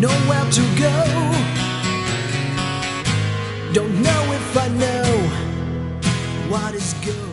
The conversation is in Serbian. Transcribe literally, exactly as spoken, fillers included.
know where to go. Don't know if I know what is good.